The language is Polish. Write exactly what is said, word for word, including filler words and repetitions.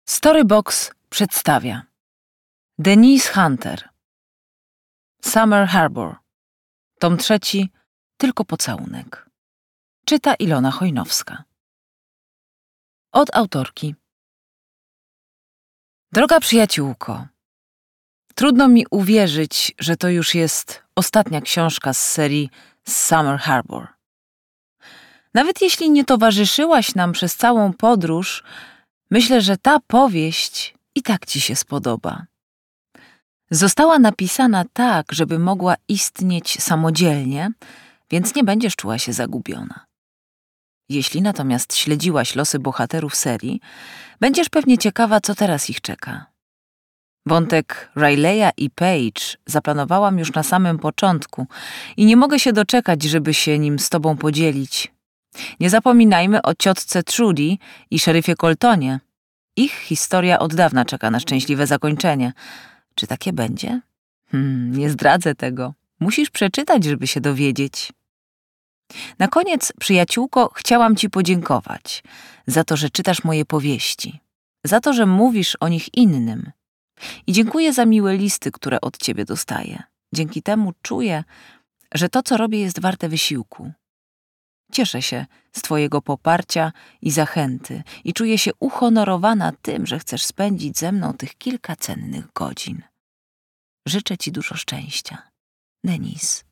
Storybox przedstawia Denise Hunter, Summer Harbor, tom trzeci, Tylko pocałunek. Czyta Ilona Chojnowska. Od autorki. Droga przyjaciółko, trudno mi uwierzyć, że to już jest ostatnia książka z serii Summer Harbor. Nawet jeśli nie towarzyszyłaś nam przez całą podróż, myślę, że ta powieść i tak ci się spodoba. Została napisana tak, żeby mogła istnieć samodzielnie, więc nie będziesz czuła się zagubiona. Jeśli natomiast śledziłaś losy bohaterów serii, będziesz pewnie ciekawa, co teraz ich czeka. Wątek Rileya i Paige zaplanowałam już na samym początku i nie mogę się doczekać, żeby się nim z tobą podzielić. Nie zapominajmy o ciotce Trudy i szeryfie Coltonie. Ich historia od dawna czeka na szczęśliwe zakończenie. Czy takie będzie? Hmm, nie zdradzę tego. Musisz przeczytać, żeby się dowiedzieć. Na koniec, przyjaciółko, chciałam ci podziękować za to, że czytasz moje powieści, za to, że mówisz o nich innym. I dziękuję za miłe listy, które od ciebie dostaję. Dzięki temu czuję, że to, co robię, jest warte wysiłku. Cieszę się z twojego poparcia i zachęty i czuję się uhonorowana tym, że chcesz spędzić ze mną tych kilka cennych godzin. Życzę ci dużo szczęścia. Denise.